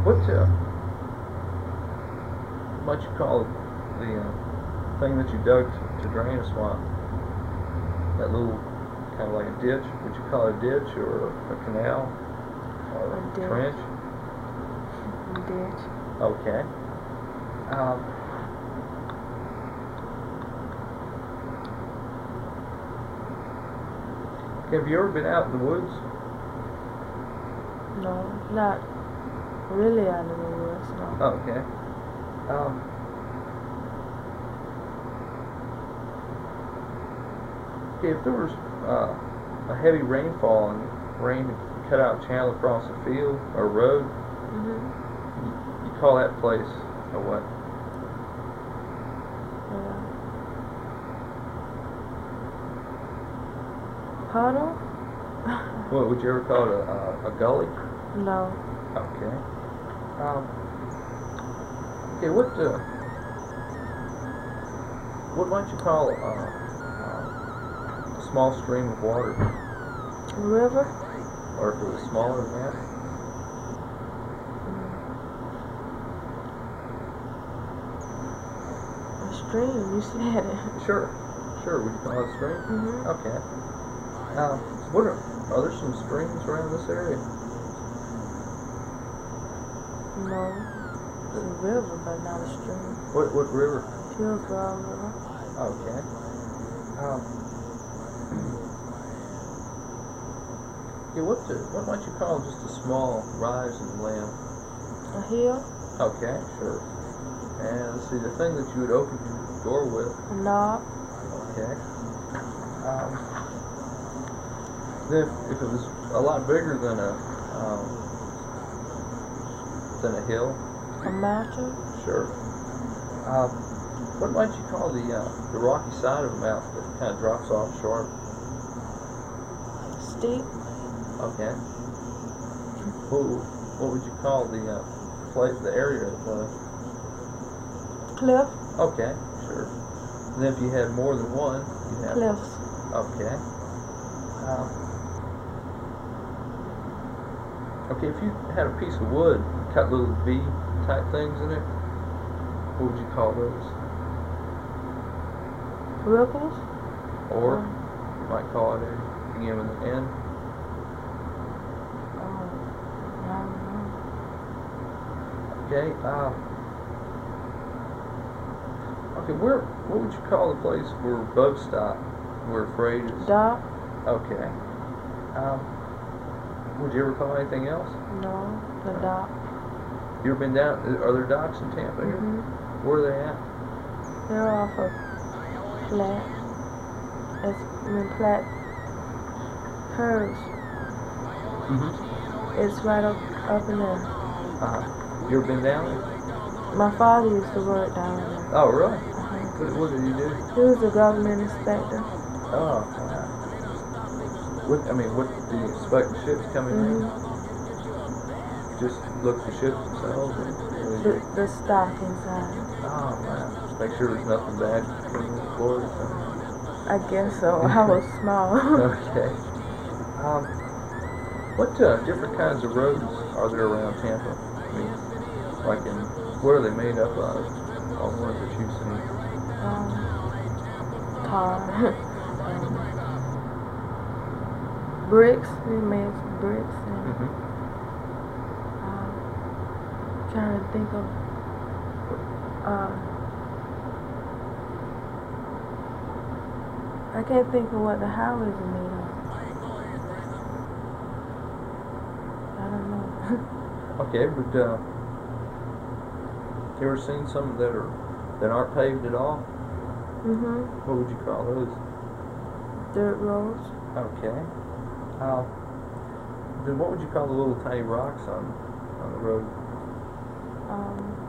What might you call the thing that you dug to drain a swamp? That little kind of like a ditch. Would you call it a ditch or a canal or A a ditch. trench? Ditch. Okay. Have you ever been out in the woods? No, not really out in the woods, no. Okay. Okay, if there was a heavy rainfall and rain cut out a channel across a field or road, you call that place a what? Puddle? What would you ever call it? A gully? No. Okay. Okay. What might you call a small stream of water? River? Or if it was smaller than that? A stream, you said it. Sure. Would you call it a stream? Okay. Are there some streams around this area? No. It's a river, but not a stream. What river? Hillsborough River. Okay. Yeah, what might you call just a small rise in the land? A hill? Okay, sure. And let's see, the thing that you would open your door with. A knob? Okay. Then if it was a lot bigger than a hill. A mountain? Sure. What might you call the rocky side of a mountain that kind of drops off sharp? Steep? Okay. What would you call the area of the Cliff? Okay, sure. And then if you had more than one, you have Cliffs. Okay. Okay, if you had a piece of wood, cut little V type things in it, what would you call those? Ripples? Or you might call it a begin with an N. I don't know. Okay. Okay. What would you call the place where bugs stop? Where freight is? Dock? Okay. Would you ever call anything else? No, the dock. You ever been down? Are there docks in Tampa here? Where are they at? They're off of Platte. Platte curves. It's right up in there. You ever been down there? My father used to work down there. Oh, really? What did he do? He was a government inspector. Oh, wow. What do you inspect the ships coming in? Just look at the ships themselves? The stock inside. Oh, wow. Make sure there's nothing bad coming aboard or something? I guess so. I was small. Okay. What different kinds of roads are there around Tampa? I mean, what are they made up of? All the ones that you've seen? Tar. Bricks. We made bricks. And, trying to think of I can't think of what the highways are made of. I don't know. Okay, but you ever seen some that aren't paved at all? What would you call those? Dirt roads. Okay. Then what would you call the little tiny rocks on the road?